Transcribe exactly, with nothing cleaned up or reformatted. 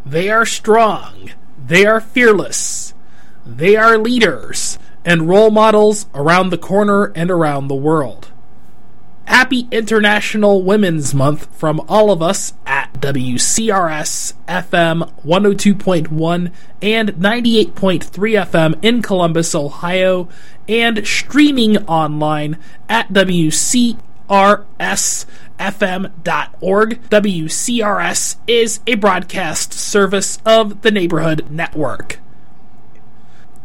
They are strong. They are fearless. They are leaders and role models around the corner and around the world. Happy International Women's Month from all of us at W C R S F M one oh two point one and ninety-eight point three F M in Columbus, Ohio, and streaming online at W C R S F M dot org. W C R S is a broadcast service of the Neighborhood Network.